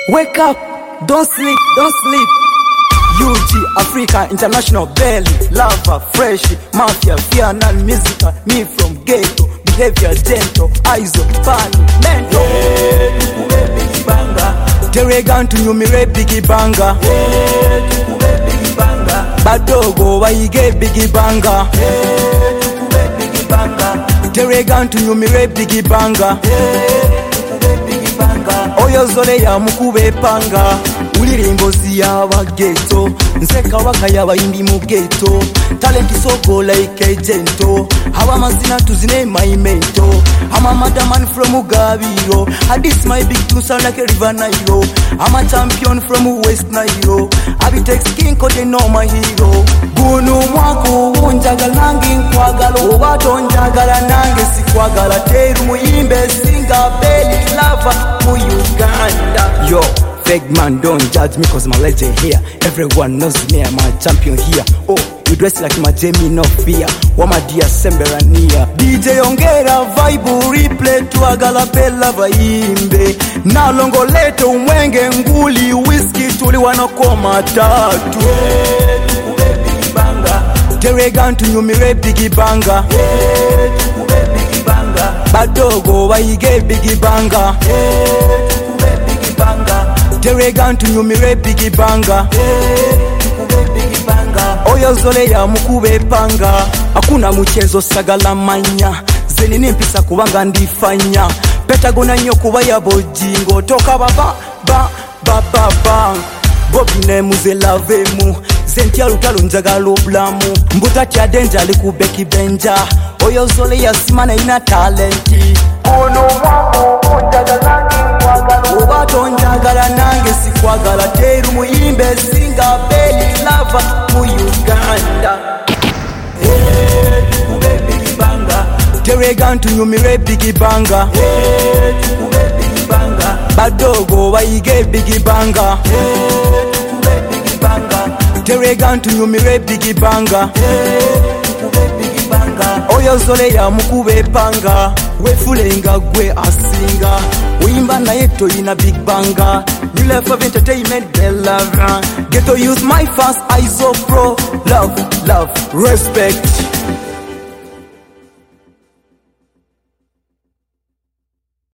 Wake up, don't sleep, don't sleep. UG, Africa, International, Belly, Lava, Fresh, Mafia, Fianal, Musica, me from ghetto, behavior gentle, eyes of funny, mental. Biggie banga. Teregan to you, me Biggie banga. Biggie banga. Badogo, why you get Biggie banga? Biggie banga. Teregan to you, me Biggie banga. Biggie banga. Oyo zole ya mukube panga. Ulire mbozi y'aba ghetto, nze kabaka y'abayimbi mu ghetto. Talent soko like agento, haba mazina tuzine my mento. I'm a madman from Ugabiro, and this my big tune sound like a river Nile. I'm a champion from West Nile, I be text king cause they know my hero. Gunu mwako unjagala nangi nkwagala, obato njagala nange sikwagala. Teru muyimbe singa belly lava mu Uganda. Yo, big man, don't judge me cause I'm a legend here. Everyone knows me, I'm a champion here. Oh, you dress like my Jamie, no fear. Wama dia semberania. DJ ongera vibe replay tuagala pela vaimbe. Na longo leto umwenge nguli whisky tuli wanokoma tatu. Biggie banga. Teregan to you, me Biggie banga. Biggie banga. Badogo waige Biggie banga. Biggie banga. Teregan to you, me Biggie banga. Biggie banga. Oyo zole ya mukube panga. Hakuna mchezo sagala manya. Zeni nimpisa kubanga ndifanya. Petagona nyo kuba ya bojingo. Toka baba ba. Bobi ne muze lavemu. Zentia lutalo njagalo blamu. Mbuta tia denja liku beki benja. Oyo zole ya simana ina talenti. Ono wako njagala nkwagala, obato njagala nange sikwagala. Teru muyimbe singa belly lava mu Uganda. Biggie banga. Teregan to you, me Biggie banga. Biggie banga. Badogo waige Biggie banga. Biggie banga. Teregan to you, me Biggie banga. Biggie banga. Oyo zole ya mukube panga. Wefulenga gwe asinga. Uyimba na yeto ina big banga. New life of entertainment, Bella. Ghetto use my fast eyes of pro. Love, respect.